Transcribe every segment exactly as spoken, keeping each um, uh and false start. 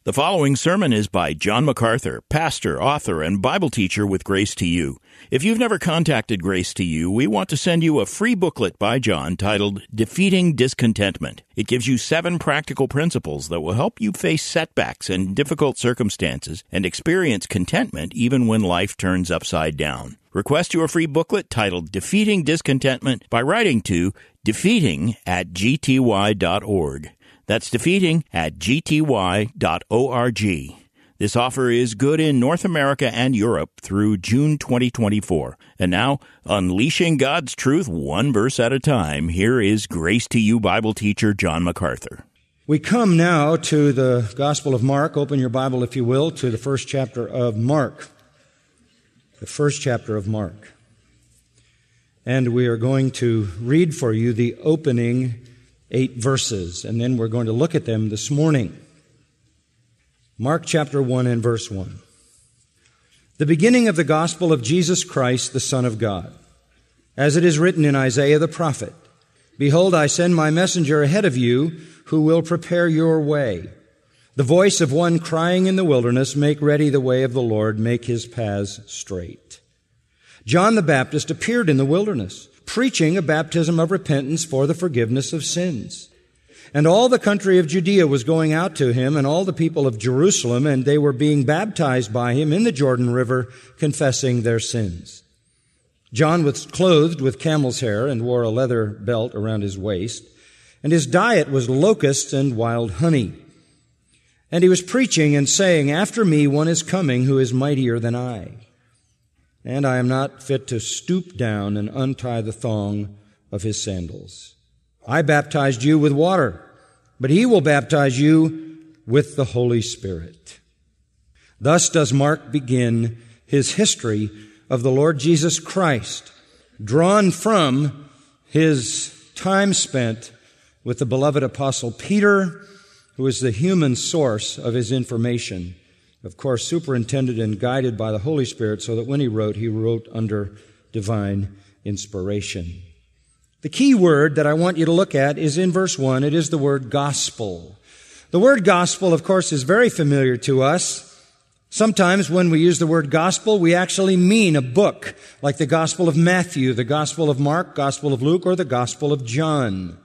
The following sermon is by John MacArthur, pastor, author, and Bible teacher with Grace to You. If you've never contacted Grace to You, we want to send you a free booklet by John titled Defeating Discontentment. It gives you seven practical principles that will help you face setbacks and difficult circumstances and experience contentment even when life turns upside down. Request your free booklet titled Defeating Discontentment by writing to defeating at g t y dot org. That's defeating at g t y dot org. This offer is good in North America and Europe through June twenty twenty-four. And now, unleashing God's truth one verse at a time, here is Grace to You Bible teacher John MacArthur. We come now to the Gospel of Mark. Open your Bible, if you will, to the first chapter of Mark. The first chapter of Mark. And we are going to read for you the opening eight verses, and then we're going to look at them this morning. Mark chapter one and verse one. The beginning of the gospel of Jesus Christ, the Son of God. As it is written in Isaiah the prophet, Behold, I send my messenger ahead of you, who will prepare your way. The voice of one crying in the wilderness, Make ready the way of the Lord, make his paths straight. John the Baptist appeared in the wilderness, preaching a baptism of repentance for the forgiveness of sins. And all the country of Judea was going out to him, and all the people of Jerusalem, and they were being baptized by him in the Jordan River, confessing their sins. John was clothed with camel's hair and wore a leather belt around his waist, and his diet was locusts and wild honey. And he was preaching and saying, After me one is coming who is mightier than I, and I am not fit to stoop down and untie the thong of his sandals. I baptized you with water, but he will baptize you with the Holy Spirit. Thus does Mark begin his history of the Lord Jesus Christ, drawn from his time spent with the beloved apostle Peter, who is the human source of his information, of course, superintended and guided by the Holy Spirit, so that when he wrote, he wrote under divine inspiration. The key word that I want you to look at is in verse one. It is the word gospel. The word gospel, of course, is very familiar to us. Sometimes when we use the word gospel, we actually mean a book, like the Gospel of Matthew, the Gospel of Mark, Gospel of Luke, or the Gospel of John.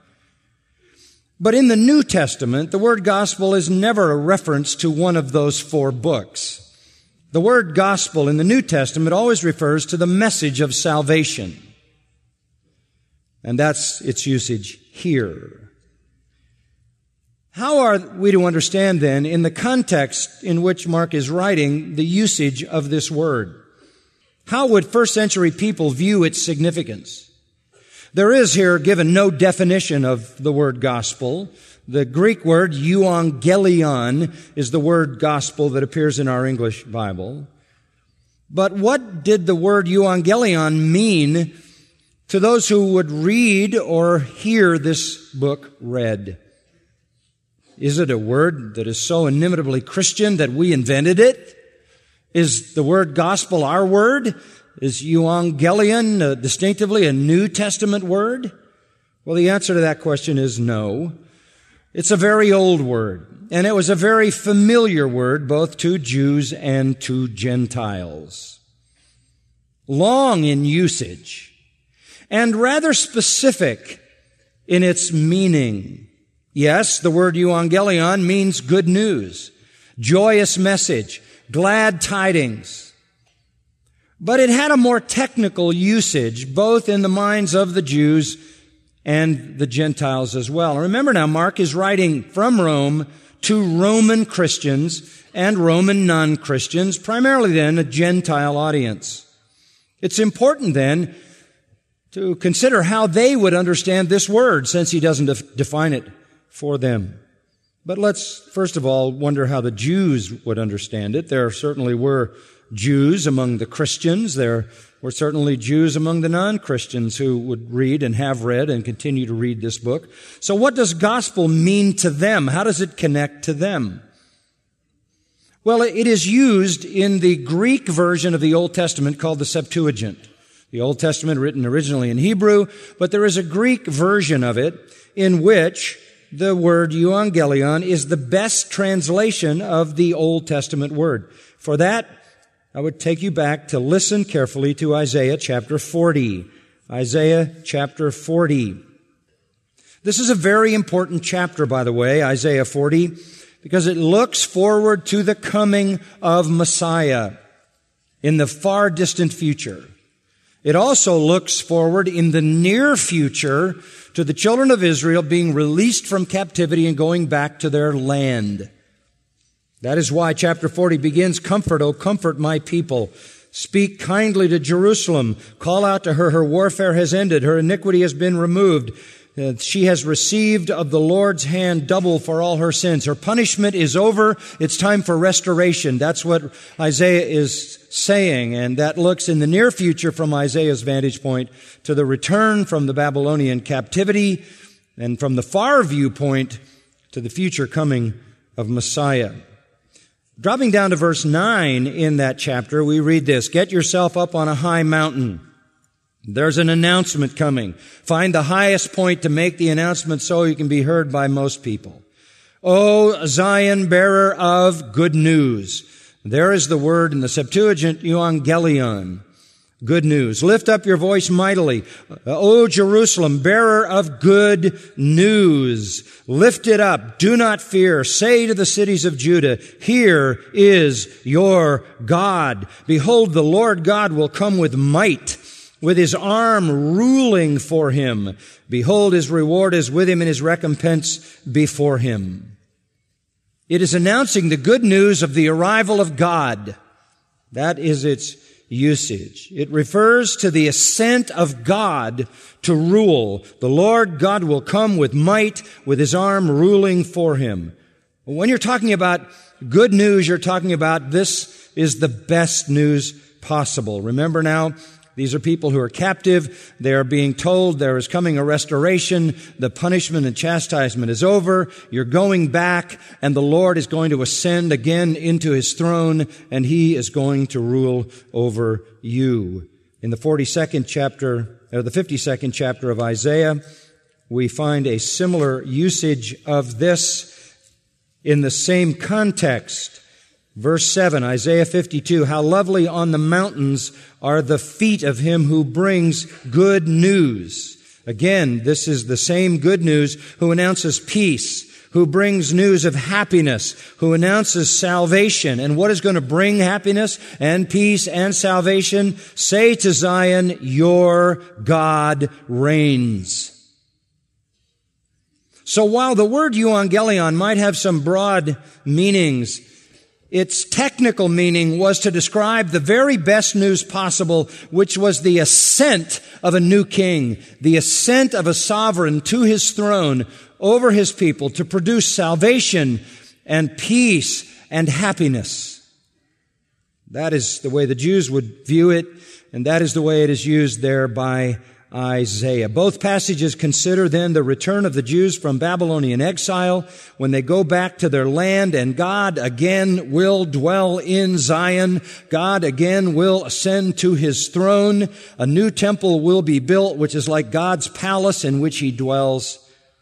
But in the New Testament, the word gospel is never a reference to one of those four books. The word gospel in the New Testament always refers to the message of salvation. And that's its usage here. How are we to understand then, in the context in which Mark is writing, the usage of this word? How would first century people view its significance? There is here given no definition of the word gospel. The Greek word euangelion is the word gospel that appears in our English Bible. But what did the word euangelion mean to those who would read or hear this book read? Is it a word that is so inimitably Christian that we invented it? Is the word gospel our word? Is euangelion uh, distinctively a New Testament word? Well, the answer to that question is no. It's a very old word, and it was a very familiar word both to Jews and to Gentiles. Long in usage, and rather specific in its meaning. Yes, the word euangelion means good news, joyous message, glad tidings. But it had a more technical usage, both in the minds of the Jews and the Gentiles as well. Remember now, Mark is writing from Rome to Roman Christians and Roman non-Christians, primarily then a Gentile audience. It's important then to consider how they would understand this word, since he doesn't def- define it for them. But let's first of all wonder how the Jews would understand it. There certainly were Jews among the Christians. There were certainly Jews among the non-Christians who would read and have read and continue to read this book. So what does gospel mean to them? How does it connect to them? Well, it is used in the Greek version of the Old Testament called the Septuagint. The Old Testament written originally in Hebrew, but there is a Greek version of it in which the word euangelion is the best translation of the Old Testament word. For that, I would take you back to listen carefully to Isaiah chapter forty. Isaiah chapter forty. This is a very important chapter, by the way, Isaiah forty, because it looks forward to the coming of Messiah in the far distant future. It also looks forward in the near future to the children of Israel being released from captivity and going back to their land. That is why chapter forty begins, "Comfort, O comfort my people. Speak kindly to Jerusalem. Call out to her, her warfare has ended. Her iniquity has been removed. Uh, she has received of the Lord's hand double for all her sins. Her punishment is over. It's time for restoration." That's what Isaiah is saying, and that looks in the near future from Isaiah's vantage point to the return from the Babylonian captivity, and from the far viewpoint to the future coming of Messiah. Dropping down to verse nine in that chapter, we read this, "Get yourself up on a high mountain. There's an announcement coming. Find the highest point to make the announcement so you can be heard by most people. O Zion, bearer of good news." There is the word in the Septuagint, euangelion, good news. "Lift up your voice mightily. O Jerusalem, bearer of good news. Lift it up. Do not fear. Say to the cities of Judah, here is your God. Behold, the Lord God will come with might, with his arm ruling for him. Behold, his reward is with him and his recompense before him." It is announcing the good news of the arrival of God. That is its usage. It refers to the ascent of God to rule. The Lord God will come with might, with his arm ruling for him. When you're talking about good news, you're talking about this is the best news possible. Remember now, these are people who are captive. They are being told there is coming a restoration. The punishment and chastisement is over. You're going back, and the Lord is going to ascend again into his throne, and he is going to rule over you. In the forty-second chapter, or the fifty-second chapter of Isaiah, we find a similar usage of this in the same context. Verse seven, Isaiah fifty-two, "How lovely on the mountains are the feet of him who brings good news." Again, this is the same good news who announces peace, who brings news of happiness, who announces salvation. And what is going to bring happiness and peace and salvation? "Say to Zion, your God reigns." So while the word euangelion might have some broad meanings, its technical meaning was to describe the very best news possible, which was the ascent of a new king, the ascent of a sovereign to his throne over his people to produce salvation and peace and happiness. That is the way the Jews would view it, and that is the way it is used there by Isaiah. Both passages consider then the return of the Jews from Babylonian exile when they go back to their land, and God again will dwell in Zion. God again will ascend to his throne. A new temple will be built, which is like God's palace in which he dwells.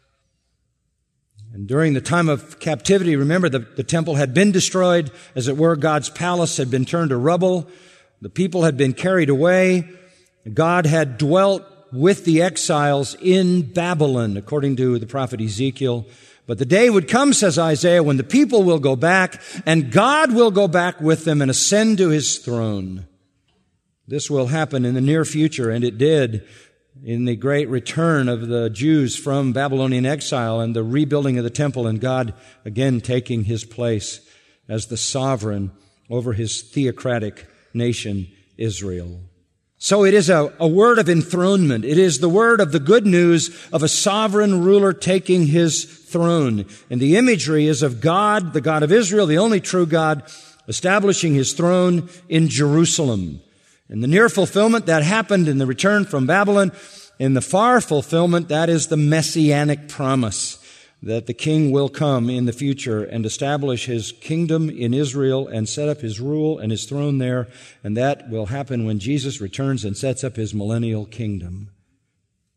And during the time of captivity, remember, the, the temple had been destroyed. As it were, God's palace had been turned to rubble. The people had been carried away. God had dwelt with the exiles in Babylon, according to the prophet Ezekiel. But the day would come, says Isaiah, when the people will go back, and God will go back with them and ascend to his throne. This will happen in the near future, and it did in the great return of the Jews from Babylonian exile and the rebuilding of the temple, and God again taking his place as the sovereign over his theocratic nation, Israel. So it is a, a word of enthronement. It is the word of the good news of a sovereign ruler taking his throne. And the imagery is of God, the God of Israel, the only true God, establishing his throne in Jerusalem. In the near fulfillment, that happened in the return from Babylon. In the far fulfillment, that is the messianic promise that the king will come in the future and establish his kingdom in Israel and set up his rule and his throne there. And that will happen when Jesus returns and sets up his millennial kingdom.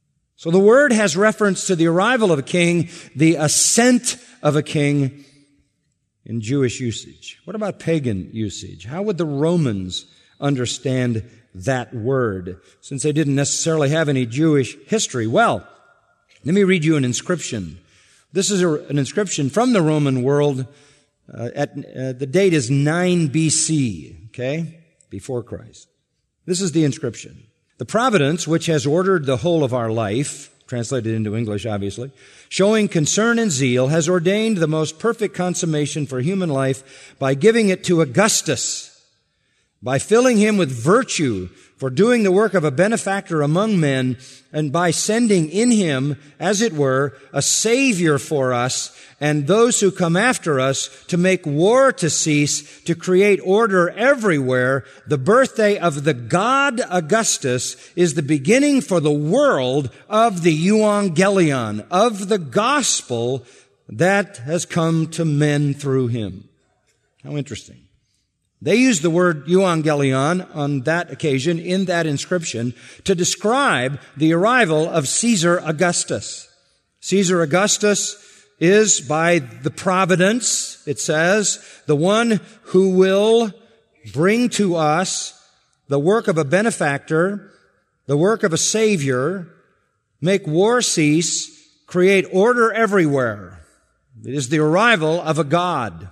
So the word has reference to the arrival of a king, the ascent of a king in Jewish usage. What about pagan usage? How would the Romans understand that word, since they didn't necessarily have any Jewish history? Well, let me read you an inscription. This is a, an inscription from the Roman world. Uh, at uh, the date is nine B C, okay, before Christ. This is the inscription. The providence which has ordered the whole of our life, translated into English, obviously, showing concern and zeal, has ordained the most perfect consummation for human life by giving it to Augustus, by filling him with virtue for doing the work of a benefactor among men, and by sending in him, as it were, a savior for us and those who come after us, to make war to cease, to create order everywhere. The birthday of the god Augustus is the beginning for the world of the euangelion, of the gospel that has come to men through him. How interesting. They used the word euangelion on that occasion in that inscription to describe the arrival of Caesar Augustus. Caesar Augustus is, by the providence, it says, the one who will bring to us the work of a benefactor, the work of a savior, make war cease, create order everywhere. It is the arrival of a God.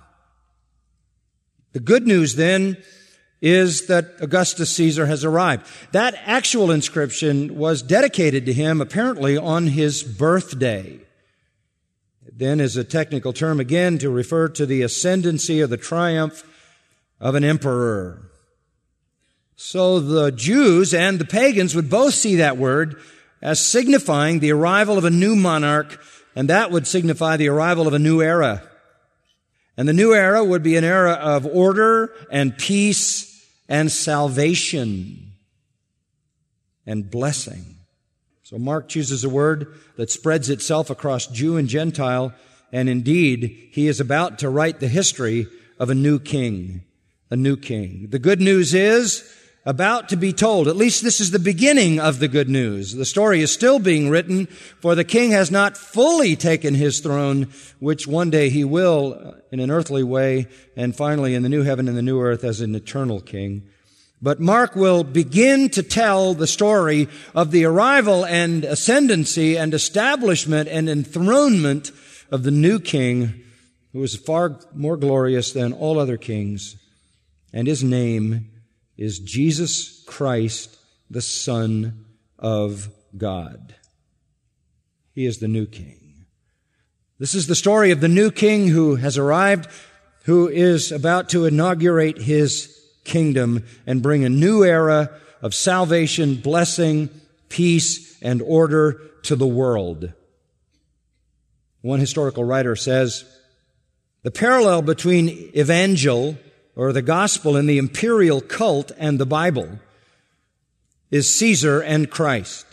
The good news, then, is that Augustus Caesar has arrived. That actual inscription was dedicated to him, apparently, on his birthday. It then is a technical term, again, to refer to the ascendancy or the triumph of an emperor. So the Jews and the pagans would both see that word as signifying the arrival of a new monarch, and that would signify the arrival of a new era. And the new era would be an era of order and peace and salvation and blessing. So Mark chooses a word that spreads itself across Jew and Gentile, and indeed, he is about to write the history of a new king, a new king. The good news is about to be told. At least this is the beginning of the good news. The story is still being written, for the king has not fully taken his throne, which one day he will in an earthly way, and finally in the new heaven and the new earth as an eternal king. But Mark will begin to tell the story of the arrival and ascendancy and establishment and enthronement of the new king, who is far more glorious than all other kings, and his name is Jesus Christ, the Son of God. He is the new king. This is the story of the new king who has arrived, who is about to inaugurate his kingdom and bring a new era of salvation, blessing, peace, and order to the world. One historical writer says, the parallel between evangel, or the gospel, and the imperial cult and the Bible is Caesar and Christ.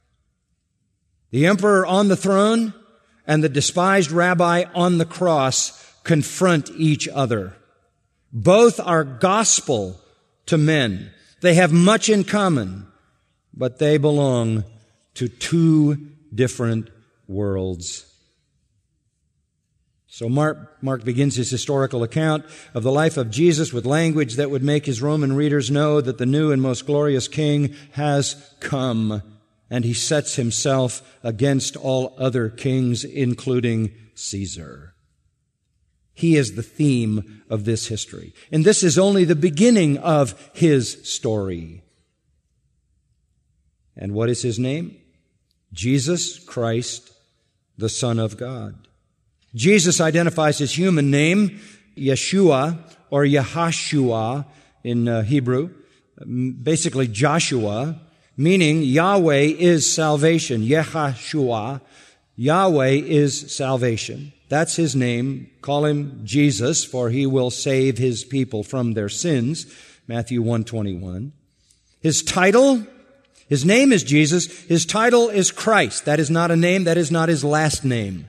The emperor on the throne and the despised rabbi on the cross confront each other. Both are gospel to men. They have much in common, but they belong to two different worlds. So Mark, Mark begins his historical account of the life of Jesus with language that would make his Roman readers know that the new and most glorious King has come, and he sets himself against all other kings, including Caesar. He is the theme of this history. And this is only the beginning of his story. And what is his name? Jesus Christ, the Son of God. Jesus identifies his human name, Yeshua, or Yahashua in uh, Hebrew, basically Joshua, meaning Yahweh is salvation. Yehashua, Yahweh is salvation. That's his name. Call him Jesus, for he will save his people from their sins. Matthew one twenty-one. His title, his name is Jesus. His title is Christ. That is not a name. That is not his last name.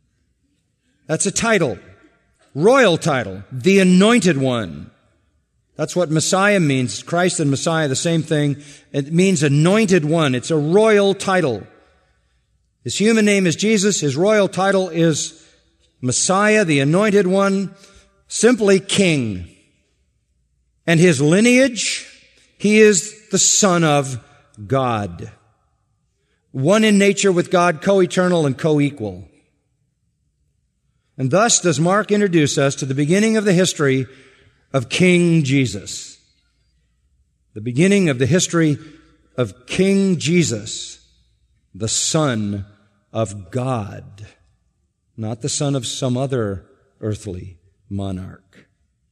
That's a title, royal title, the Anointed One. That's what Messiah means. Christ and Messiah, the same thing. It means anointed one. It's a royal title. His human name is Jesus. His royal title is Messiah, the anointed one, simply king. And his lineage, he is the Son of God. One in nature with God, co-eternal and co-equal. And thus does Mark introduce us to the beginning of the history of King Jesus. The beginning of the history of King Jesus, the Son of God, not the son of some other earthly monarch.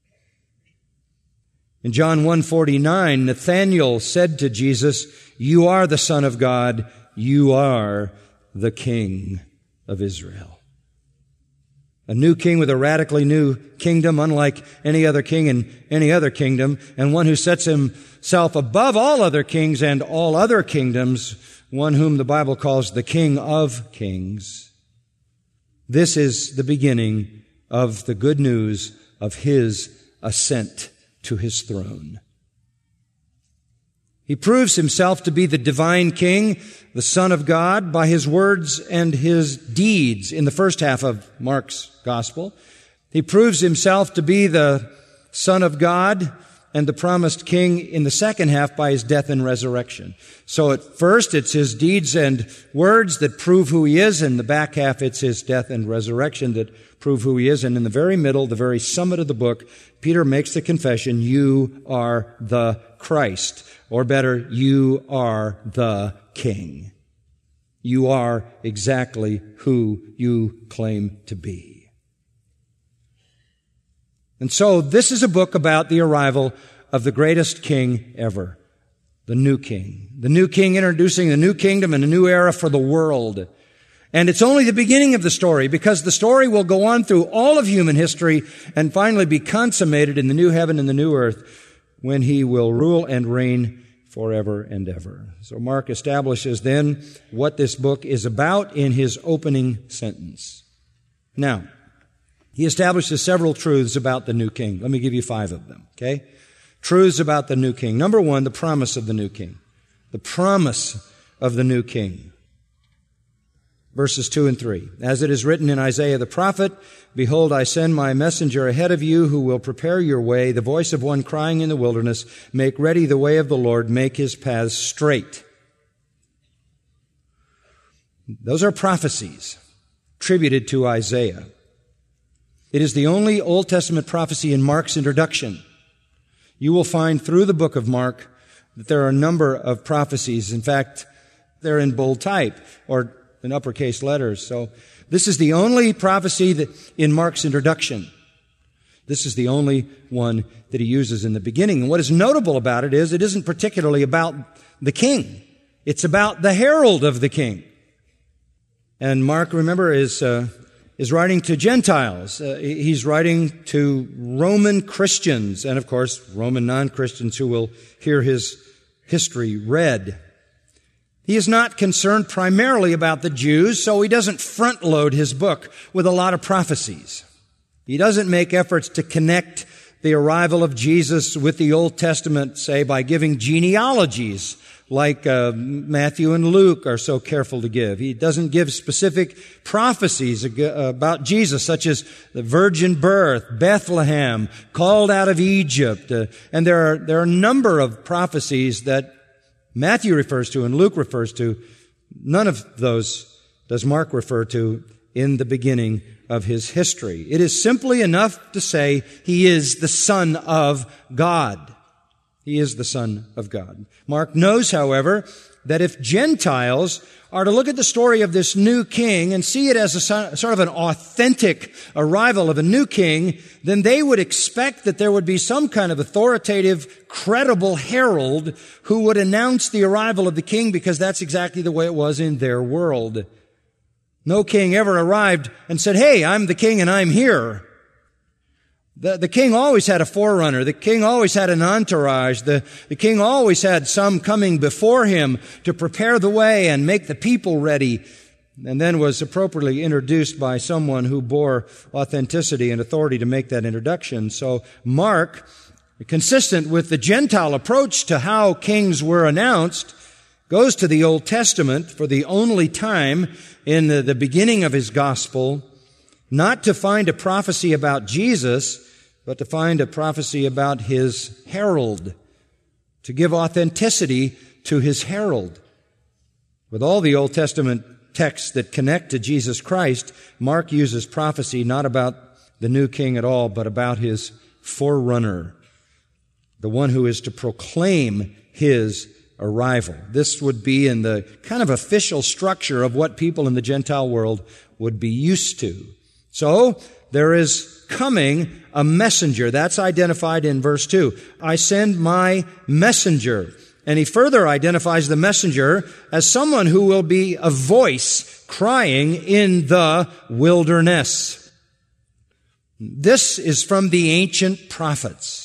In John one forty-nine, Nathanael said to Jesus, "You are the Son of God, you are the King of Israel." A new king with a radically new kingdom, unlike any other king in any other kingdom, and one who sets himself above all other kings and all other kingdoms, one whom the Bible calls the King of Kings. This is the beginning of the good news of his ascent to his throne. He proves himself to be the divine king, the Son of God, by his words and his deeds in the first half of Mark's gospel. He proves himself to be the Son of God and the promised king in the second half by his death and resurrection. So at first it's his deeds and words that prove who he is. In the back half it's his death and resurrection that prove who he is. And in the very middle, the very summit of the book, Peter makes the confession, "You are the Christ." Or better, you are the King. You are exactly who you claim to be. And so this is a book about the arrival of the greatest king ever, the new king. The new king introducing the new kingdom and a new era for the world. And it's only the beginning of the story, because the story will go on through all of human history and finally be consummated in the new heaven and the new earth, when he will rule and reign forever and ever. So Mark establishes then what this book is about in his opening sentence. Now, he establishes several truths about the new king. Let me give you five of them, okay? Truths about the new king. Number one, the promise of the new king. The promise of the new king. Verses two and three. As it is written in Isaiah the prophet, "Behold, I send my messenger ahead of you who will prepare your way, the voice of one crying in the wilderness, make ready the way of the Lord, make his paths straight." Those are prophecies attributed to Isaiah. It is the only Old Testament prophecy in Mark's introduction. You will find through the book of Mark that there are a number of prophecies. In fact, they're in bold type or in uppercase letters. So this is the only prophecy that in Mark's introduction. This is the only one that he uses in the beginning. And what is notable about it is it isn't particularly about the king. It's about the herald of the king. And Mark, remember, is uh, is writing to Gentiles. Uh, he's writing to Roman Christians and, of course, Roman non-Christians who will hear his history read. He is not concerned primarily about the Jews, so he doesn't front-load his book with a lot of prophecies. He doesn't make efforts to connect the arrival of Jesus with the Old Testament, say, by giving genealogies like uh, Matthew and Luke are so careful to give. He doesn't give specific prophecies about Jesus, such as the virgin birth, Bethlehem, called out of Egypt. Uh, and there are, there are a number of prophecies that Matthew refers to and Luke refers to. None of those does Mark refer to in the beginning of his history. It is simply enough to say he is the Son of God. He is the Son of God. Mark knows, however, that if Gentiles are to look at the story of this new king and see it as a sort of an authentic arrival of a new king, then they would expect that there would be some kind of authoritative, credible herald who would announce the arrival of the king, because that's exactly the way it was in their world. No king ever arrived and said, "Hey, I'm the king and I'm here." The, the king always had a forerunner. The king always had an entourage. The, the king always had some coming before him to prepare the way and make the people ready, and then was appropriately introduced by someone who bore authenticity and authority to make that introduction. So Mark consistent with the Gentile approach to how kings were announced, goes to the Old Testament for the only time in the, the beginning of his gospel, not to find a prophecy about Jesus, but to find a prophecy about his herald, to give authenticity to his herald. With all the Old Testament texts that connect to Jesus Christ, Mark uses prophecy not about the new king at all, but about his forerunner, the one who is to proclaim his arrival. This would be in the kind of official structure of what people in the Gentile world would be used to. So, there is coming a messenger. That's identified in verse two. I send my messenger. And he further identifies the messenger as someone who will be a voice crying in the wilderness. This is from the ancient prophets.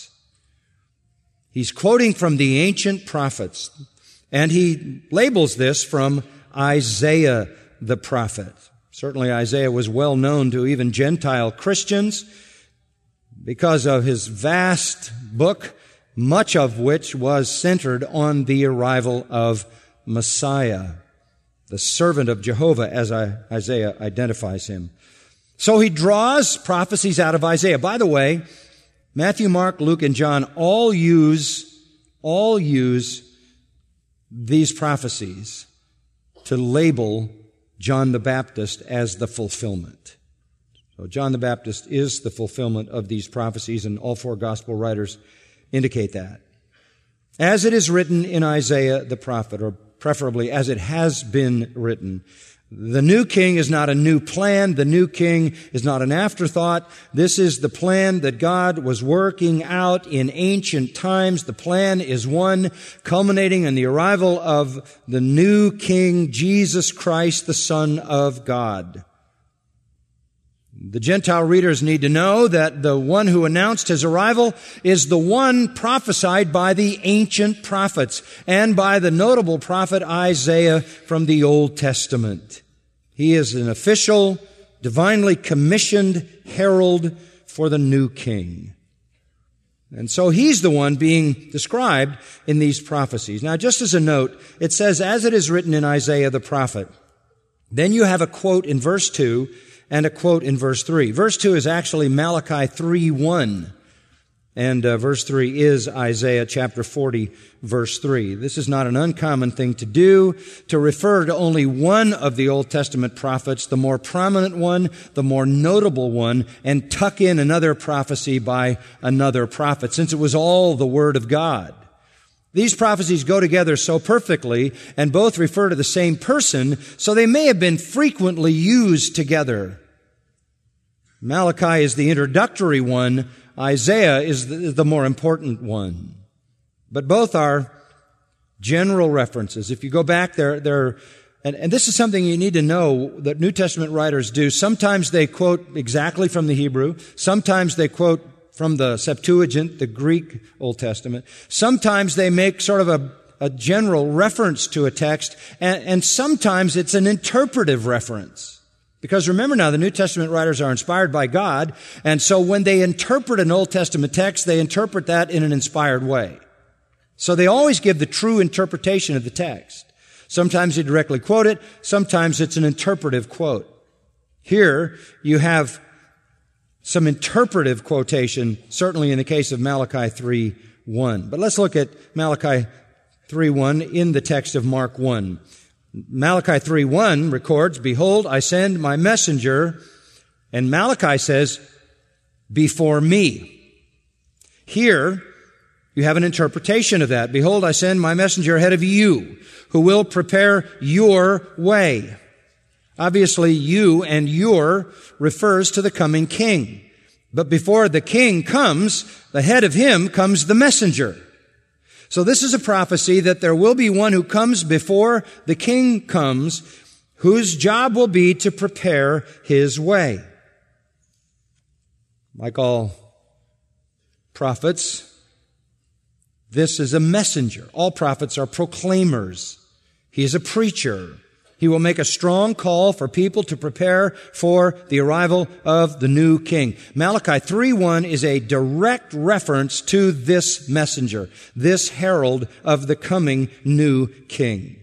He's quoting from the ancient prophets, and he labels this from Isaiah the prophet. Certainly Isaiah was well known to even Gentile Christians because of his vast book, much of which was centered on the arrival of Messiah, the servant of Jehovah, as Isaiah identifies him. So he draws prophecies out of Isaiah. By the way, Matthew, Mark, Luke, and John all use, all use these prophecies to label John the Baptist as the fulfillment. So John the Baptist is the fulfillment of these prophecies, and all four gospel writers indicate that. As it is written in Isaiah the prophet, or preferably as it has been written, the new king is not a new plan. The new king is not an afterthought. This is the plan that God was working out in ancient times. The plan is one culminating in the arrival of the new king, Jesus Christ, the Son of God. The Gentile readers need to know that the one who announced his arrival is the one prophesied by the ancient prophets and by the notable prophet Isaiah from the Old Testament. He is an official, divinely commissioned herald for the new king. And so he's the one being described in these prophecies. Now, just as a note, it says, as it is written in Isaiah the prophet. Then you have a quote in verse two and a quote in verse three. Verse two is actually Malachi three one. And uh, verse three is Isaiah chapter forty, verse three. This is not an uncommon thing to do, to refer to only one of the Old Testament prophets, the more prominent one, the more notable one, and tuck in another prophecy by another prophet, since it was all the Word of God. These prophecies go together so perfectly, and both refer to the same person, so they may have been frequently used together. Malachi is the introductory one. Isaiah is the, the more important one. But both are general references. If you go back there, there, and, and this is something you need to know that New Testament writers do. Sometimes they quote exactly from the Hebrew. Sometimes they quote from the Septuagint, the Greek Old Testament. Sometimes they make sort of a, a general reference to a text, and, and sometimes it's an interpretive reference. Because remember now, the New Testament writers are inspired by God, and so when they interpret an Old Testament text, they interpret that in an inspired way. So they always give the true interpretation of the text. Sometimes they directly quote it, sometimes it's an interpretive quote. Here, you have some interpretive quotation, certainly in the case of Malachi three one. But let's look at Malachi three one in the text of Mark one. Malachi three one records, behold, I send my messenger, and Malachi says, before me. Here, you have an interpretation of that. Behold, I send my messenger ahead of you, who will prepare your way. Obviously, you and your refers to the coming king. But before the king comes, ahead of him comes the messenger. So this is a prophecy that there will be one who comes before the king comes, whose job will be to prepare his way. Like all prophets, this is a messenger. All prophets are proclaimers. He is a preacher. He will make a strong call for people to prepare for the arrival of the new king. Malachi three one is a direct reference to this messenger, this herald of the coming new king.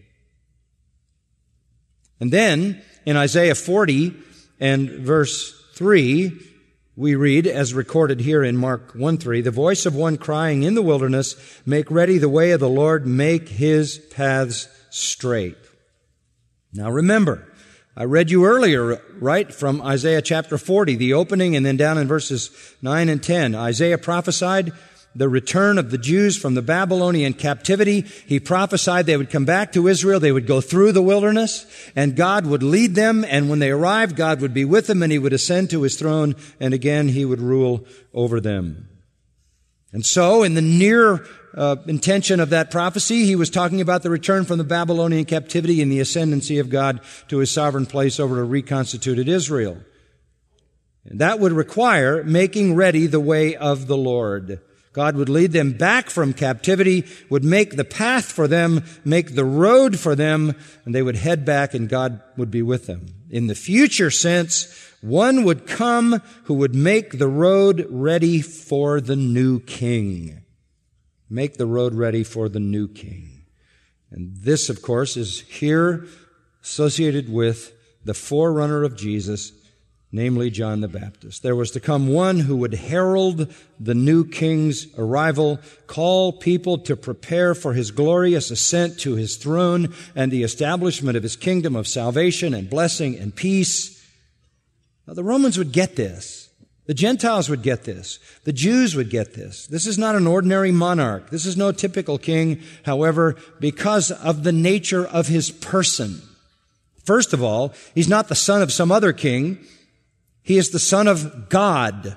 And then in Isaiah forty and verse three, we read, as recorded here in Mark one three, the voice of one crying in the wilderness, make ready the way of the Lord, make his paths straight. Now remember, I read you earlier, right, from Isaiah chapter forty, the opening, and then down in verses nine and ten. Isaiah prophesied the return of the Jews from the Babylonian captivity. He prophesied they would come back to Israel, they would go through the wilderness, and God would lead them, and when they arrived, God would be with them, and he would ascend to his throne, and again he would rule over them. And so, in the near uh, intention of that prophecy, he was talking about the return from the Babylonian captivity and the ascendancy of God to his sovereign place over a reconstituted Israel. And that would require making ready the way of the Lord. God would lead them back from captivity, would make the path for them, make the road for them, and they would head back and God would be with them. In the future sense, one would come who would make the road ready for the new king. Make the road ready for the new king. And this, of course, is here associated with the forerunner of Jesus, namely John the Baptist. There was to come one who would herald the new king's arrival, call people to prepare for his glorious ascent to his throne and the establishment of his kingdom of salvation and blessing and peace. Now, the Romans would get this. The Gentiles would get this. The Jews would get this. This is not an ordinary monarch. This is no typical king, however, because of the nature of his person. First of all, he's not the son of some other king. He is the Son of God.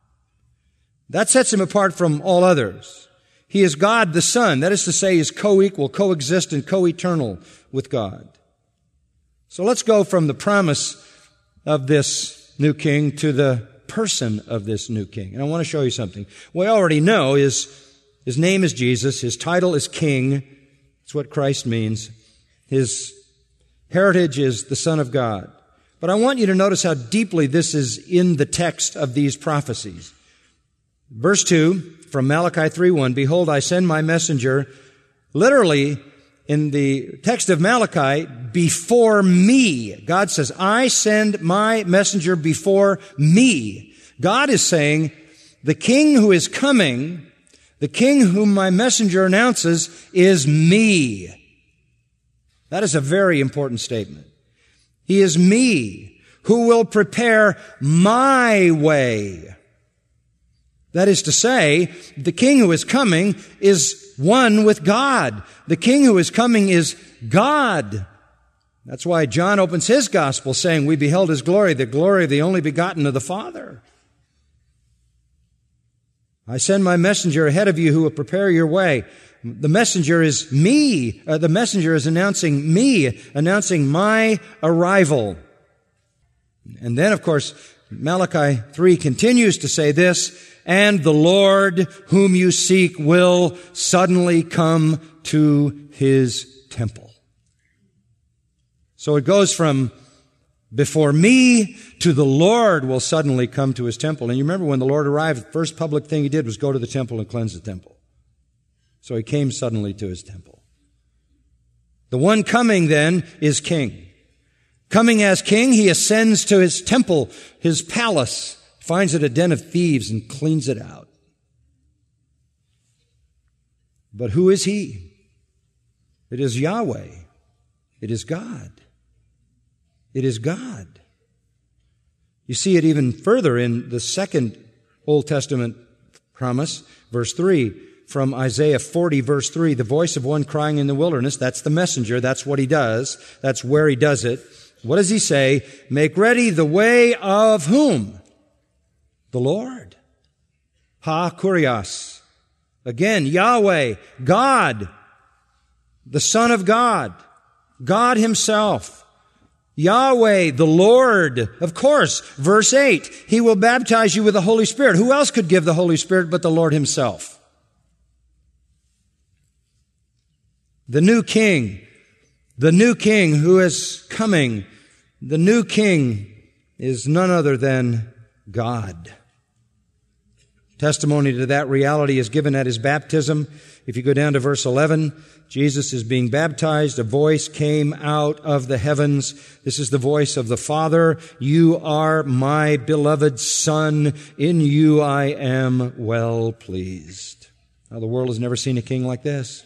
That sets him apart from all others. He is God the Son. That is to say, he is co-equal, co-existent, co-eternal with God. So let's go from the promise of this new king to the person of this new king. And I want to show you something. We already know is his name is Jesus. His title is King. That's what Christ means. His heritage is the Son of God. But I want you to notice how deeply this is in the text of these prophecies. Verse two from Malachi three one, behold, I send my messenger, literally in the text of Malachi, before me. God says, I send my messenger before me. God is saying, the king who is coming, the king whom my messenger announces, is me. That is a very important statement. He is me who will prepare my way. That is to say, the king who is coming is one with God. The king who is coming is God. That's why John opens his gospel saying, we beheld his glory, the glory of the only begotten of the Father. I send my messenger ahead of you who will prepare your way. The messenger is me. Uh, the messenger is announcing me, announcing my arrival. And then, of course, Malachi three continues to say this, and the Lord whom you seek will suddenly come to his temple. So it goes from before me to the Lord will suddenly come to his temple. And you remember when the Lord arrived, the first public thing he did was go to the temple and cleanse the temple. So he came suddenly to his temple. The one coming then is king. Coming as king, he ascends to his temple, his palace, finds it a den of thieves and cleans it out. But who is he? It is Yahweh. It is God. It is God. You see it even further in the second Old Testament promise, verse three, from Isaiah forty, verse three, the voice of one crying in the wilderness, that's the messenger, that's what he does, that's where he does it. What does he say? Make ready the way of whom? The Lord. Ha Kurios. Again, Yahweh, God, the Son of God, God himself. Yahweh, the Lord. Of course, verse eight, he will baptize you with the Holy Spirit. Who else could give the Holy Spirit but the Lord himself? The new king, The new king who is coming, the new king is none other than God. Testimony to that reality is given at his baptism. If you go down to verse eleven, Jesus is being baptized. A voice came out of the heavens. This is the voice of the Father. You are my beloved Son. In you I am well pleased. Now, the world has never seen a king like this.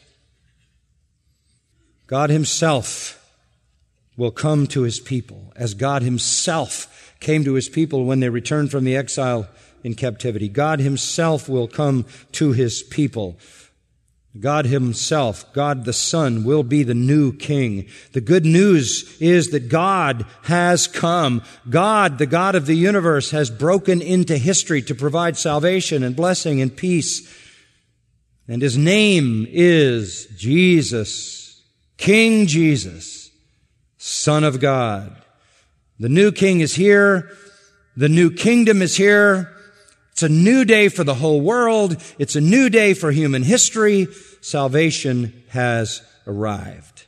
God himself will come to his people, as God himself came to his people when they returned from the exile in captivity. God himself will come to his people. God himself, God the Son, will be the new king. The good news is that God has come. God, the God of the universe, has broken into history to provide salvation and blessing and peace. And his name is Jesus, King Jesus, Son of God. The new king is here. The new kingdom is here. It's a new day for the whole world. It's a new day for human history. Salvation has arrived.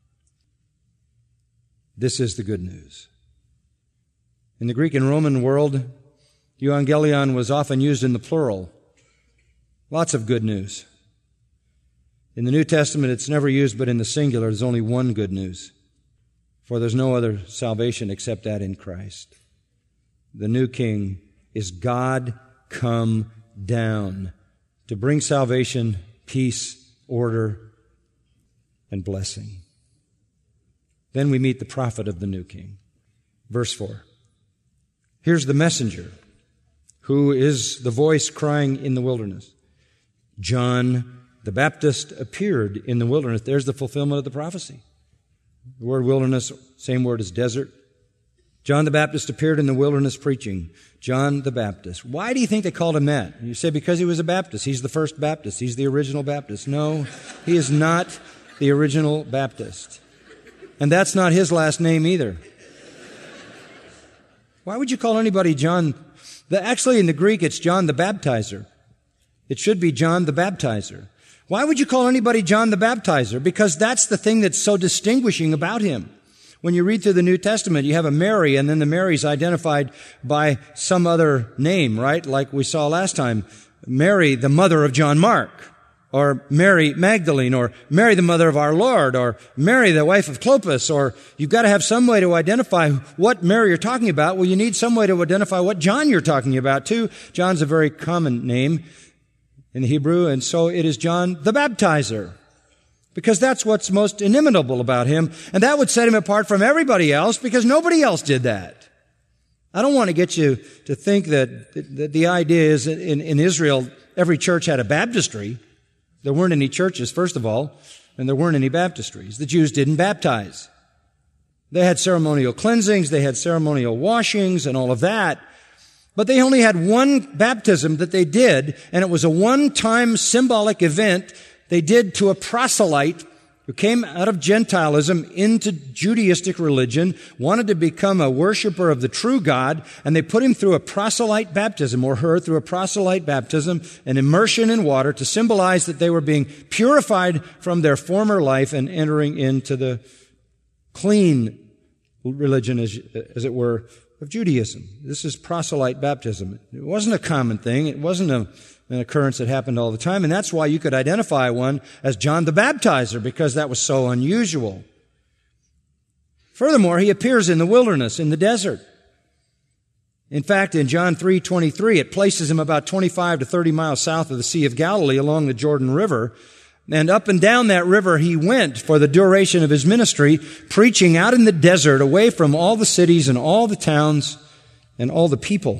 This is the good news. In the Greek and Roman world, euangelion was often used in the plural. Lots of good news. In the New Testament, it's never used but in the singular. There's only one good news. For there's no other salvation except that in Christ. The new king is God come down to bring salvation, peace, order, and blessing. Then we meet the prophet of the new king. Verse four. Here's the messenger who is the voice crying in the wilderness. John the Baptist appeared in the wilderness. There's the fulfillment of the prophecy. The word wilderness, same word as desert. John the Baptist appeared in the wilderness preaching. John the Baptist. Why do you think they called him that? You say because he was a Baptist. He's the first Baptist. He's the original Baptist. No, he is not the original Baptist. And that's not his last name either. Why would you call anybody John? The, actually, in the Greek, it's John the Baptizer. It should be John the Baptizer. Why would you call anybody John the Baptizer? Because that's the thing that's so distinguishing about him. When you read through the New Testament, you have a Mary, and then the Mary's identified by some other name, right? Like we saw last time, Mary, the mother of John Mark, or Mary Magdalene, or Mary, the mother of our Lord, or Mary, the wife of Clopas, or you've got to have some way to identify what Mary you're talking about. Well, you need some way to identify what John you're talking about, too. John's a very common name in the Hebrew, and so it is John the Baptizer. Because that's what's most inimitable about him. And that would set him apart from everybody else because nobody else did that. I don't want to get you to think that, that the idea is that in, in Israel, every church had a baptistry. There weren't any churches, first of all, and there weren't any baptistries. The Jews didn't baptize. They had ceremonial cleansings, they had ceremonial washings and all of that. But they only had one baptism that they did, and it was a one-time symbolic event they did to a proselyte who came out of Gentilism into Judaistic religion, wanted to become a worshiper of the true God, and they put him through a proselyte baptism, or her through a proselyte baptism, an immersion in water to symbolize that they were being purified from their former life and entering into the clean religion, as, as it were, of Judaism. This is proselyte baptism. It wasn't a common thing. It wasn't a an occurrence that happened all the time, and that's why you could identify one as John the Baptizer, because that was so unusual. Furthermore, he appears in the wilderness, in the desert. In fact, in John three twenty-three, it places him about twenty-five to thirty miles south of the Sea of Galilee along the Jordan River, and up and down that river he went for the duration of his ministry, preaching out in the desert, away from all the cities and all the towns and all the people.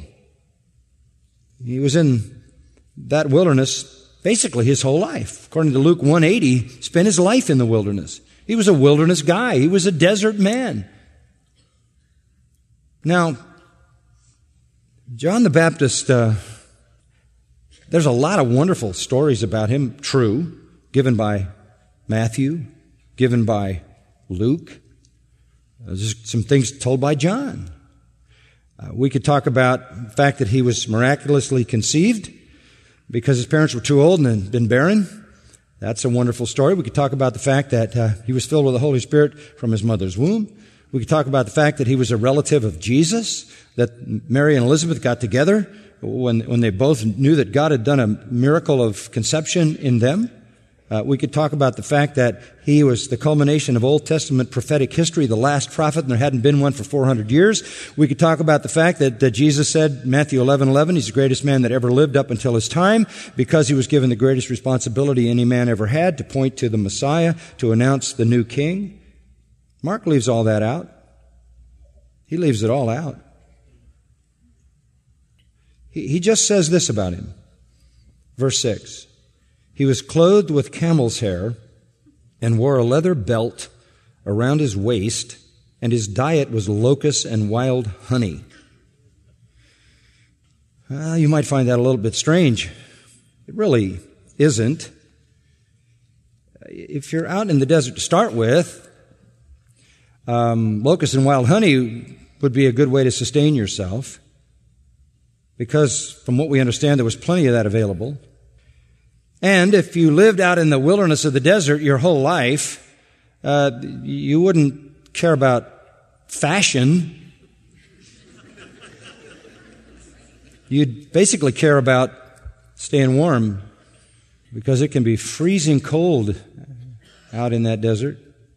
He was in that wilderness basically his whole life. According to Luke one eighty, spent his life in the wilderness. He was a wilderness guy. He was a desert man. Now, John the Baptist, uh, there's a lot of wonderful stories about him, true, given by Matthew, given by Luke. There's some things told by John. Uh, we could talk about the fact that he was miraculously conceived because his parents were too old and had been barren. That's a wonderful story. We could talk about the fact that uh, he was filled with the Holy Spirit from his mother's womb. We could talk about the fact that he was a relative of Jesus, that Mary and Elizabeth got together when, when they both knew that God had done a miracle of conception in them. Uh, we could talk about the fact that he was the culmination of Old Testament prophetic history, the last prophet, and there hadn't been one for four hundred years. We could talk about the fact that, that Jesus said, Matthew eleven eleven, he's the greatest man that ever lived up until his time, because he was given the greatest responsibility any man ever had to point to the Messiah, to announce the new king. Mark leaves all that out. He leaves it all out. He, he just says this about him. Verse six. He was clothed with camel's hair and wore a leather belt around his waist, and his diet was locusts and wild honey. Well, you might find that a little bit strange. It really isn't. If you're out in the desert to start with, um, locusts and wild honey would be a good way to sustain yourself, because from what we understand, there was plenty of that available. And if you lived out in the wilderness of the desert your whole life, uh, you wouldn't care about fashion. You'd basically care about staying warm, because it can be freezing cold out in that desert.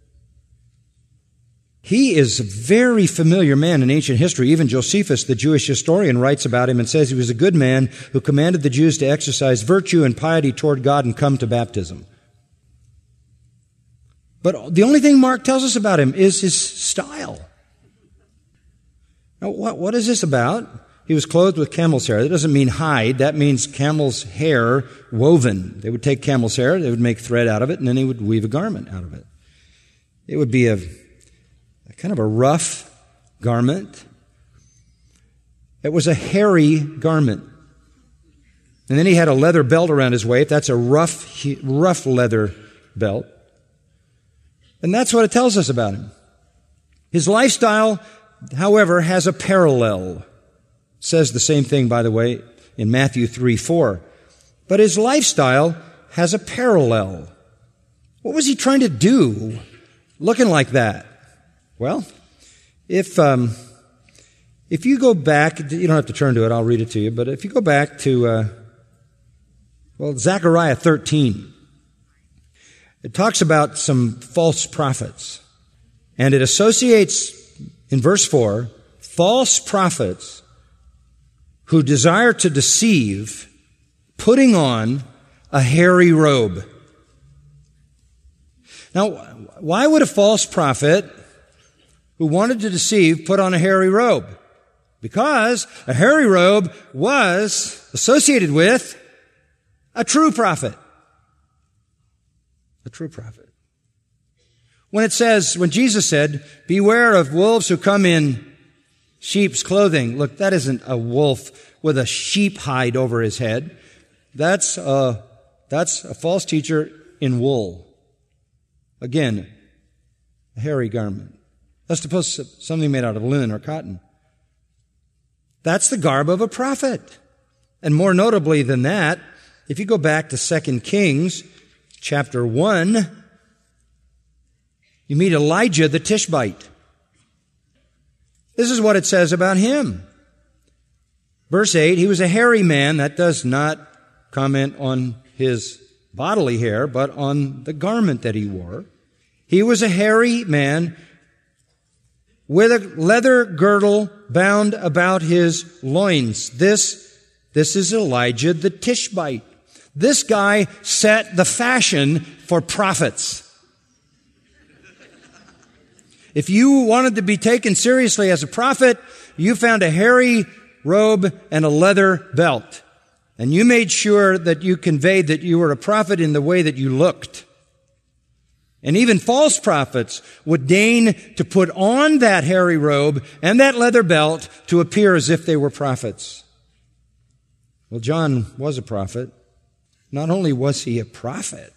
He is a very familiar man in ancient history. Even Josephus, the Jewish historian, writes about him and says he was a good man who commanded the Jews to exercise virtue and piety toward God and come to baptism. But the only thing Mark tells us about him is his style. Now, what, what is this about? He was clothed with camel's hair. That doesn't mean hide. That means camel's hair woven. They would take camel's hair, they would make thread out of it, and then they would weave a garment out of it. It would be a kind of a rough garment. It was a hairy garment. And then he had a leather belt around his waist. That's a rough, rough leather belt. And that's what it tells us about him. His lifestyle, however, has a parallel. It says the same thing, by the way, in Matthew three four. But his lifestyle has a parallel. What was he trying to do looking like that? Well, if um, if you go back, you don't have to turn to it, I'll read it to you, but if you go back to, uh, well, Zechariah thirteen, it talks about some false prophets, and it associates, in verse four, false prophets who desire to deceive, putting on a hairy robe. Now, why would a false prophet who wanted to deceive put on a hairy robe? Because a hairy robe was associated with a true prophet. A true prophet. When it says, when Jesus said, beware of wolves who come in sheep's clothing. Look, that isn't a wolf with a sheep hide over his head. That's a, that's a false teacher in wool. Again, a hairy garment. That's supposed to be something made out of linen or cotton. That's the garb of a prophet. And more notably than that, if you go back to Second Kings chapter one, you meet Elijah the Tishbite. This is what it says about him. Verse eight, he was a hairy man. That does not comment on his bodily hair, but on the garment that he wore. He was a hairy man with a leather girdle bound about his loins. This, this is Elijah the Tishbite. This guy set the fashion for prophets. If you wanted to be taken seriously as a prophet, you found a hairy robe and a leather belt. And you made sure that you conveyed that you were a prophet in the way that you looked. And even false prophets would deign to put on that hairy robe and that leather belt to appear as if they were prophets. Well, John was a prophet. Not only was he a prophet,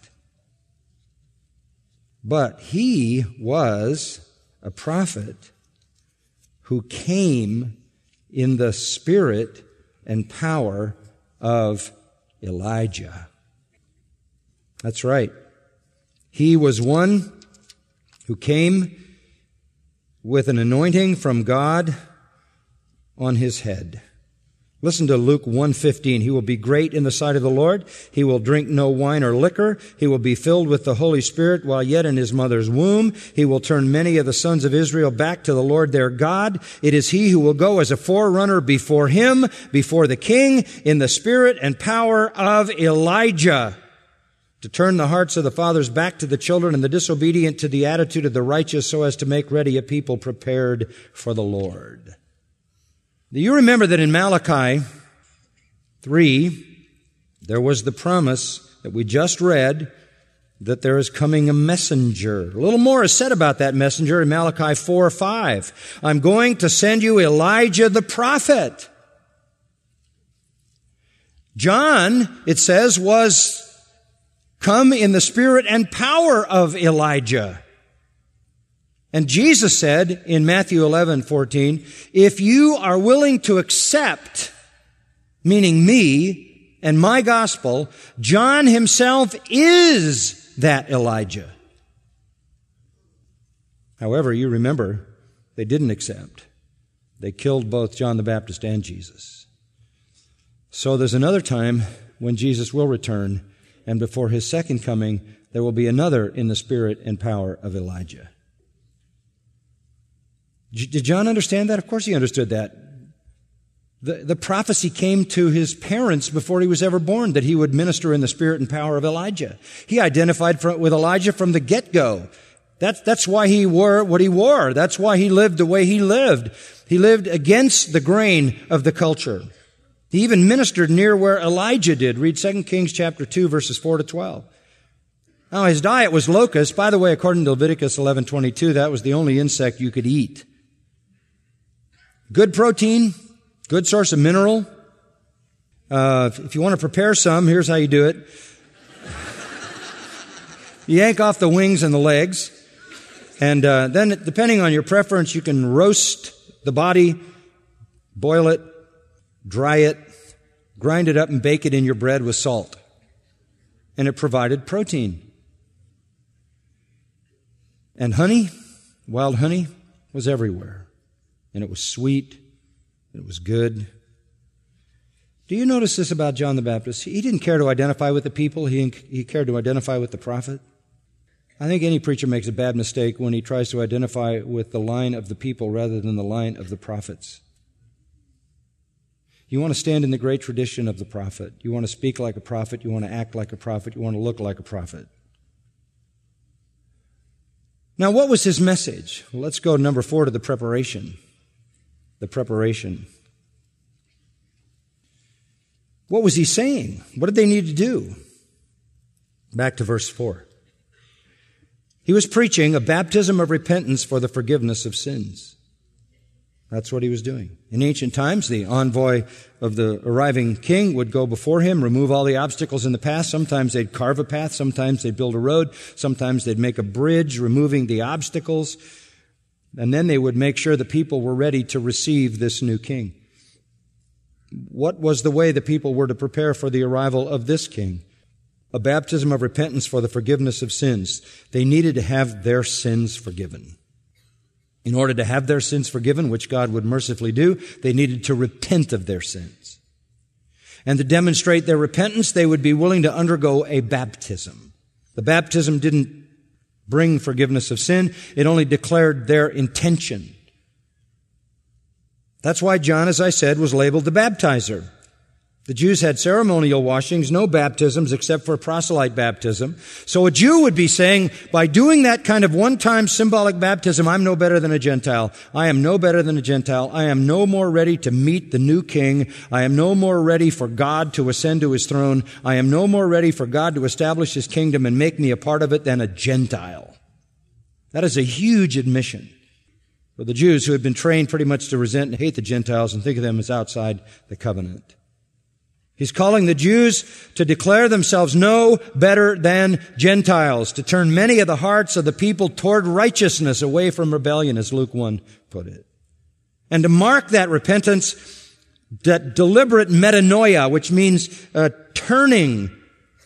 but he was a prophet who came in the spirit and power of Elijah. That's right. He was one who came with an anointing from God on his head. Listen to Luke one fifteen. He will be great in the sight of the Lord. He will drink no wine or liquor. He will be filled with the Holy Spirit while yet in his mother's womb. He will turn many of the sons of Israel back to the Lord their God. It is he who will go as a forerunner before him, before the king, in the spirit and power of Elijah, to turn the hearts of the fathers back to the children and the disobedient to the attitude of the righteous, so as to make ready a people prepared for the Lord. Do you remember that in Malachi three, there was the promise that we just read that there is coming a messenger? A little more is said about that messenger in Malachi four five. I'm going to send you Elijah the prophet. John, it says, was come in the spirit and power of Elijah. And Jesus said in Matthew eleven fourteen, if you are willing to accept, meaning me and my gospel, John himself is that Elijah. However, you remember, they didn't accept. They killed both John the Baptist and Jesus. So there's another time when Jesus will return, and before his second coming, there will be another in the spirit and power of Elijah. Did John understand that? Of course he understood that. The, the prophecy came to his parents before he was ever born, that he would minister in the spirit and power of Elijah. He identified for, with Elijah from the get-go. That's, that's why he wore what he wore. That's why he lived the way he lived. He lived against the grain of the culture. He even ministered near where Elijah did. Read Second Kings chapter two, verses four to twelve. Now, his diet was locusts. By the way, according to Leviticus eleven twenty-two, that was the only insect you could eat. Good protein, good source of mineral. Uh, if you want to prepare some, here's how you do it. You yank off the wings and the legs, and uh, then, depending on your preference, you can roast the body, boil it, dry it, grind it up, and bake it in your bread with salt. And it provided protein. And honey, wild honey, was everywhere. And it was sweet. It was good. Do you notice this about John the Baptist? He didn't care to identify with the people. He, he cared to identify with the prophet. I think any preacher makes a bad mistake when he tries to identify with the line of the people rather than the line of the prophets. You want to stand in the great tradition of the prophet. You want to speak like a prophet. You want to act like a prophet. You want to look like a prophet. Now, what was his message? Well, let's go number four to the preparation. The preparation. What was he saying? What did they need to do? Back to verse four. He was preaching a baptism of repentance for the forgiveness of sins. That's what he was doing. In ancient times, the envoy of the arriving king would go before him, remove all the obstacles in the path. Sometimes they'd carve a path. Sometimes they'd build a road. Sometimes they'd make a bridge, removing the obstacles. And then they would make sure the people were ready to receive this new king. What was the way the people were to prepare for the arrival of this king? A baptism of repentance for the forgiveness of sins. They needed to have their sins forgiven. In order to have their sins forgiven, which God would mercifully do, they needed to repent of their sins. And to demonstrate their repentance, they would be willing to undergo a baptism. The baptism didn't bring forgiveness of sin. It only declared their intention. That's why John, as I said, was labeled the baptizer. The Jews had ceremonial washings, no baptisms except for proselyte baptism. So a Jew would be saying, by doing that kind of one-time symbolic baptism, I'm no better than a Gentile. I am no better than a Gentile. I am no more ready to meet the new king. I am no more ready for God to ascend to his throne. I am no more ready for God to establish his kingdom and make me a part of it than a Gentile. That is a huge admission for the Jews who had been trained pretty much to resent and hate the Gentiles and think of them as outside the covenant. He's calling the Jews to declare themselves no better than Gentiles, to turn many of the hearts of the people toward righteousness away from rebellion, as Luke one put it. And to mark that repentance, that deliberate metanoia, which means uh, turning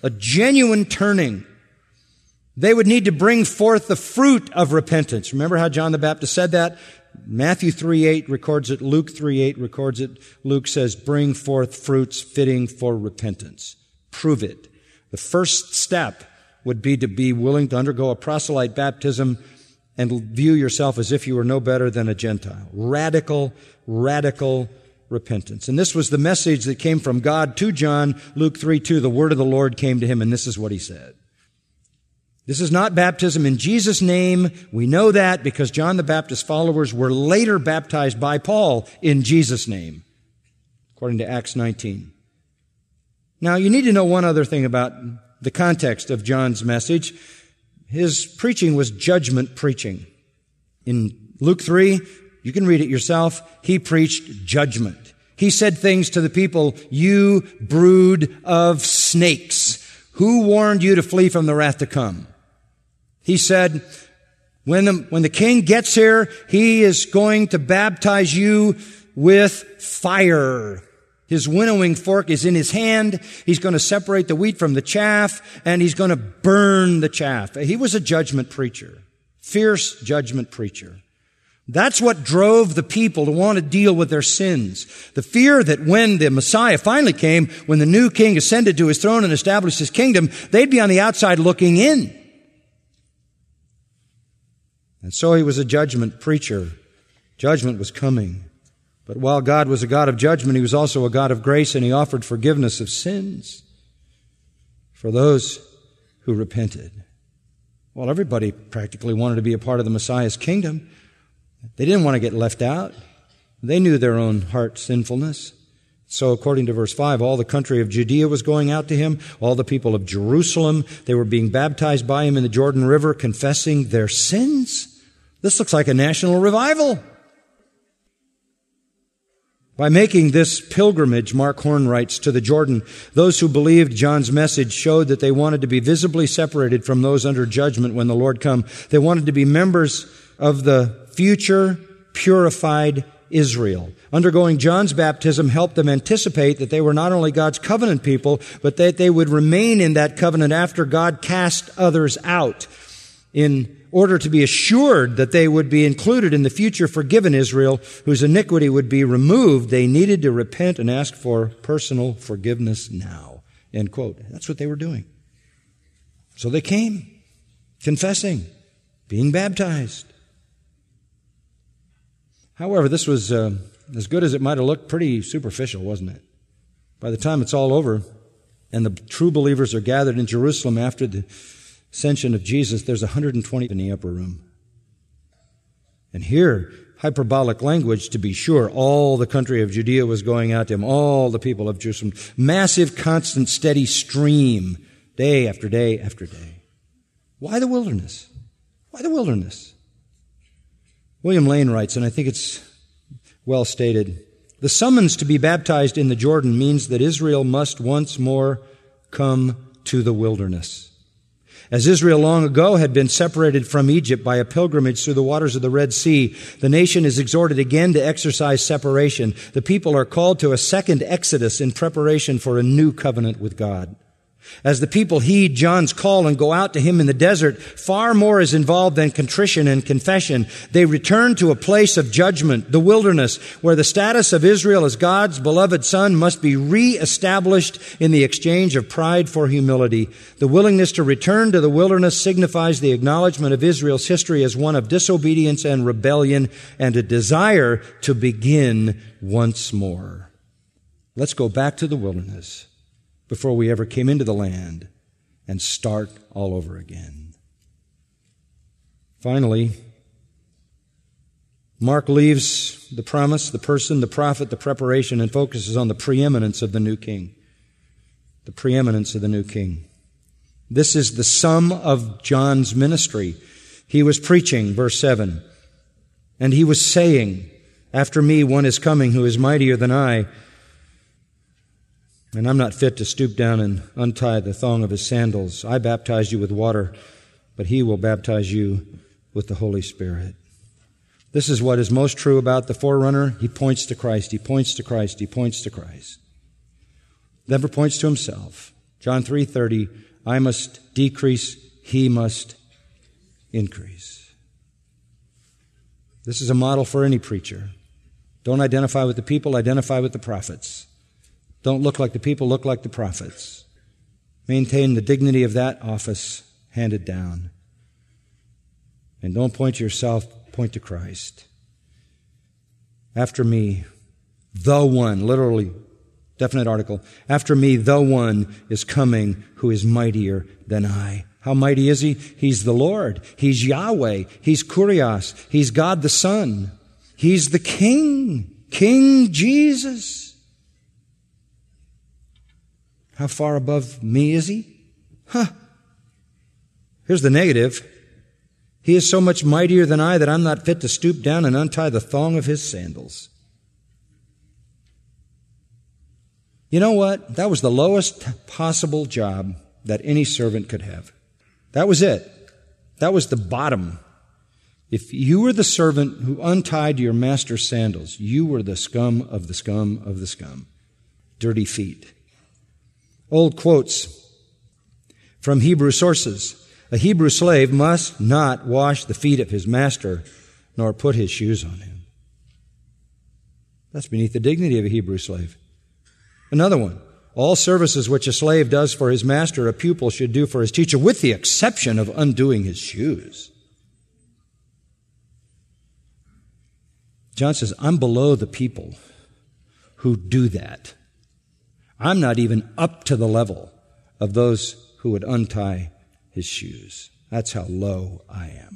a genuine turning. They would need to bring forth the fruit of repentance. Remember how John the Baptist said that? Matthew three eight records it. Luke three eight records it. Luke says, bring forth fruits fitting for repentance. Prove it. The first step would be to be willing to undergo a proselyte baptism and view yourself as if you were no better than a Gentile. Radical, radical repentance. And this was the message that came from God to John. Luke three two, the word of the Lord came to him, and this is what he said. This is not baptism in Jesus' name. We know that because John the Baptist's followers were later baptized by Paul in Jesus' name, according to Acts nineteen. Now, you need to know one other thing about the context of John's message. His preaching was judgment preaching. In Luke three, you can read it yourself, he preached judgment. He said things to the people, you brood of snakes. Who warned you to flee from the wrath to come? He said, when the, when the king gets here, he is going to baptize you with fire. His winnowing fork is in his hand. He's going to separate the wheat from the chaff, and he's going to burn the chaff. He was a judgment preacher, fierce judgment preacher. That's what drove the people to want to deal with their sins. The fear that when the Messiah finally came, when the new king ascended to his throne and established his kingdom, they'd be on the outside looking in. And so he was a judgment preacher. Judgment was coming. But while God was a God of judgment, he was also a God of grace, and he offered forgiveness of sins for those who repented. Well, everybody practically wanted to be a part of the Messiah's kingdom. They didn't want to get left out. They knew their own heart sinfulness. So according to verse five, all the country of Judea was going out to him. All the people of Jerusalem, they were being baptized by him in the Jordan River, confessing their sins. This looks like a national revival. By making this pilgrimage, Mark Horn writes, to the Jordan, those who believed John's message showed that they wanted to be visibly separated from those under judgment when the Lord come. They wanted to be members of the future purified Israel. Undergoing John's baptism helped them anticipate that they were not only God's covenant people, but that they would remain in that covenant after God cast others out. In order to be assured that they would be included in the future forgiven Israel, whose iniquity would be removed, they needed to repent and ask for personal forgiveness now. End quote. That's what they were doing. So they came, confessing, being baptized. However, this was, uh, as good as it might have looked, pretty superficial, wasn't it? By the time it's all over, and the true believers are gathered in Jerusalem after the ascension of Jesus, there's one hundred twenty in the upper room. And here, hyperbolic language, to be sure, all the country of Judea was going out to him, all the people of Jerusalem. Massive, constant, steady stream, day after day after day. Why the wilderness? Why the wilderness? William Lane writes, and I think it's well stated, the summons to be baptized in the Jordan means that Israel must once more come to the wilderness. As Israel long ago had been separated from Egypt by a pilgrimage through the waters of the Red Sea, the nation is exhorted again to exercise separation. The people are called to a second exodus in preparation for a new covenant with God. As the people heed John's call and go out to him in the desert, far more is involved than contrition and confession. They return to a place of judgment, the wilderness, where the status of Israel as God's beloved son must be re-established in the exchange of pride for humility. The willingness to return to the wilderness signifies the acknowledgement of Israel's history as one of disobedience and rebellion, and a desire to begin once more. Let's go back to the wilderness before we ever came into the land, and start all over again. Finally, Mark leaves the promise, the person, the prophet, the preparation, and focuses on the preeminence of the new king. The preeminence of the new king. This is the sum of John's ministry. He was preaching, verse seven, and he was saying, after me one is coming who is mightier than I, and I'm not fit to stoop down and untie the thong of his sandals. I baptize you with water, but he will baptize you with the Holy Spirit. This is what is most true about the forerunner. He points to Christ. He points to Christ. He points to Christ. Never points to himself. John three thirty, I must decrease, he must increase. This is a model for any preacher. Don't identify with the people, identify with the prophets. Don't look like the people, look like the prophets. Maintain the dignity of that office handed down. And don't point to yourself, point to Christ. After me, the one, literally, definite article, after me, the one is coming who is mightier than I. How mighty is he? He's the Lord. He's Yahweh. He's Kurios. He's God the Son. He's the King. King Jesus. How far above me is he? Huh. Here's the negative. He is so much mightier than I that I'm not fit to stoop down and untie the thong of his sandals. You know what? That was the lowest possible job that any servant could have. That was it. That was the bottom. If you were the servant who untied your master's sandals, you were the scum of the scum of the scum. Dirty feet. Old quotes from Hebrew sources. A Hebrew slave must not wash the feet of his master, nor put his shoes on him. That's beneath the dignity of a Hebrew slave. Another one. All services which a slave does for his master, a pupil should do for his teacher, with the exception of undoing his shoes. John says, I'm below the people who do that. I'm not even up to the level of those who would untie his shoes. That's how low I am.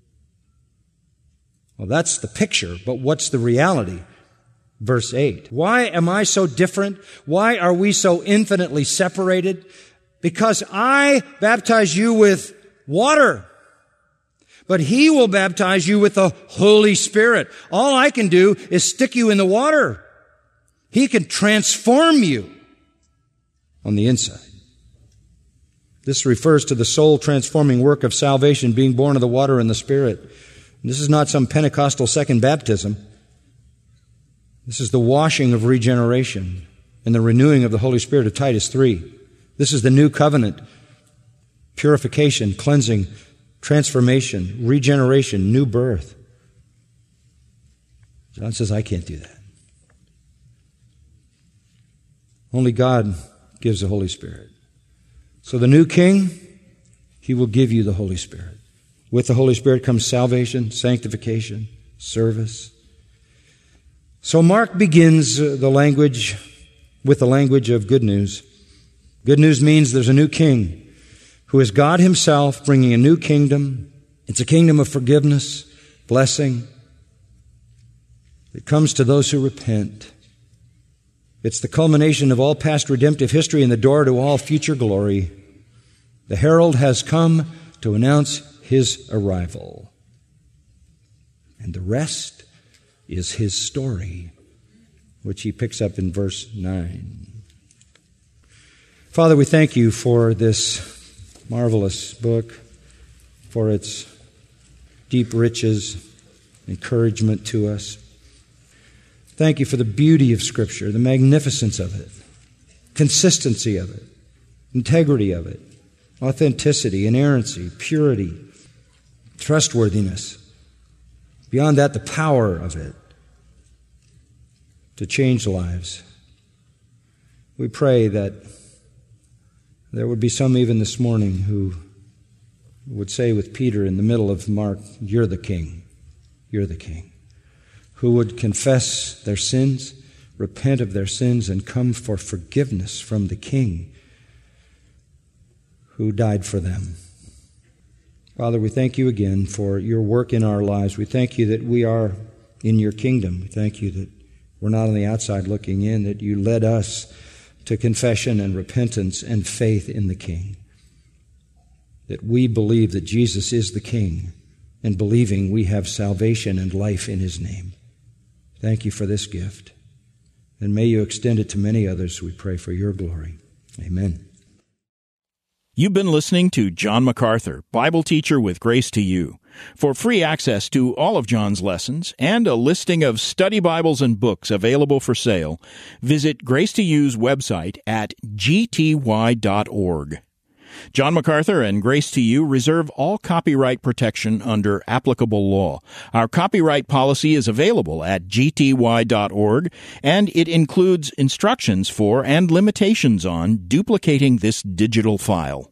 Well, that's the picture, but what's the reality? Verse eight. Why am I so different? Why are we so infinitely separated? Because I baptize you with water, but he will baptize you with the Holy Spirit. All I can do is stick you in the water. He can transform you on the inside. This refers to the soul-transforming work of salvation, being born of the water and the Spirit. And this is not some Pentecostal second baptism. This is the washing of regeneration and the renewing of the Holy Spirit of Titus three. This is the new covenant, purification, cleansing, transformation, regeneration, new birth. John says, I can't do that. Only God gives the Holy Spirit. So the new king, he will give you the Holy Spirit. With the Holy Spirit comes salvation, sanctification, service. So Mark begins the language with the language of good news. Good news means there's a new king who is God himself bringing a new kingdom. It's a kingdom of forgiveness, blessing. It comes to those who repent. It's the culmination of all past redemptive history and the door to all future glory. The herald has come to announce his arrival. And the rest is his story, which he picks up in verse nine. Father, we thank you for this marvelous book, for its deep riches, encouragement to us. Thank you for the beauty of Scripture, the magnificence of it, consistency of it, integrity of it, authenticity, inerrancy, purity, trustworthiness. Beyond that, the power of it to change lives. We pray that there would be some even this morning who would say with Peter in the middle of Mark, you're the king, you're the king. Who would confess their sins, repent of their sins, and come for forgiveness from the King who died for them. Father, we thank you again for your work in our lives. We thank you that we are in your kingdom. We thank you that we're not on the outside looking in, that you led us to confession and repentance and faith in the King. That we believe that Jesus is the King, and believing we have salvation and life in his name. Thank you for this gift. And may you extend it to many others, we pray, for your glory. Amen. You've been listening to John MacArthur, Bible teacher with Grace to You. For free access to all of John's lessons and a listing of study Bibles and books available for sale, visit Grace to You's website at g t y dot org. John MacArthur and Grace to You reserve all copyright protection under applicable law. Our copyright policy is available at g t y dot org, and it includes instructions for and limitations on duplicating this digital file.